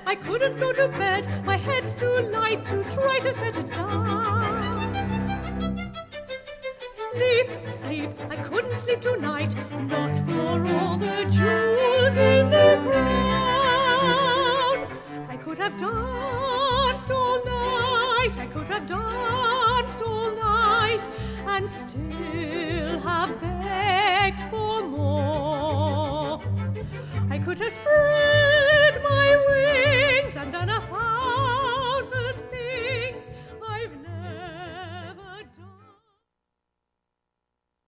I couldn't go to bed, my head's too light to try to set it down. Sleep, sleep, I couldn't sleep tonight, not for all the jewels in the crown. I could have danced all night, I could have danced all night, and still have begged for more. I could have spread my wings and done a